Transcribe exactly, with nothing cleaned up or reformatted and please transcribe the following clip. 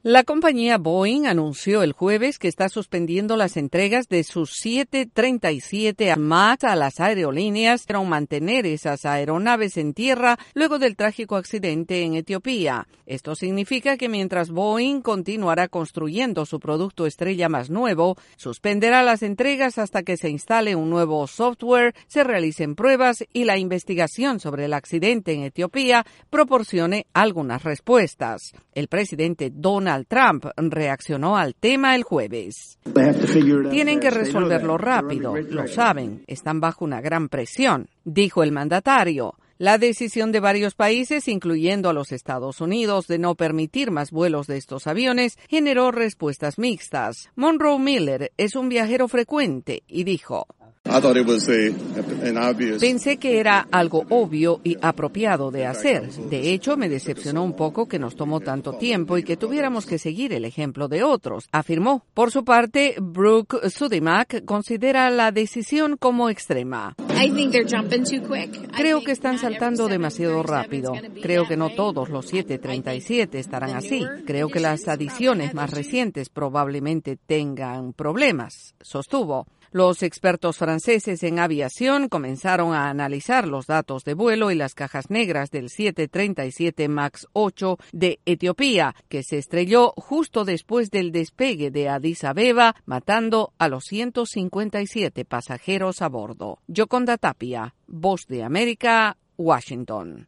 La compañía Boeing anunció el jueves que está suspendiendo las entregas de sus siete treinta y siete MAX a las aerolíneas para mantener esas aeronaves en tierra luego del trágico accidente en Etiopía. Esto significa que mientras Boeing continuará construyendo su producto estrella más nuevo, suspenderá las entregas hasta que se instale un nuevo software, se realicen pruebas y la investigación sobre el accidente en Etiopía proporcione algunas respuestas. El presidente Donald Trump reaccionó al tema el jueves. Tienen que resolverlo rápido, lo saben, están bajo una gran presión, dijo el mandatario. La decisión de varios países, incluyendo a los Estados Unidos, de no permitir más vuelos de estos aviones, generó respuestas mixtas. Monroe Miller es un viajero frecuente y dijo: Pensé que era algo obvio y apropiado de hacer. De hecho, me decepcionó un poco que nos tomó tanto tiempo y que tuviéramos que seguir el ejemplo de otros, afirmó. Por su parte, Brooke Sudimac considera la decisión como extrema. Creo que están saltando demasiado rápido. Creo que no todos los siete treinta y siete estarán así. Creo que las adiciones más recientes probablemente tengan problemas, sostuvo. Los expertos franceses en aviación comenzaron a analizar los datos de vuelo y las cajas negras del siete treinta y siete MAX ocho de Etiopía, que se estrelló justo después del despegue de Addis Abeba, matando a los ciento cincuenta y siete pasajeros a bordo. Yoconda Tapia, Voz de América, Washington.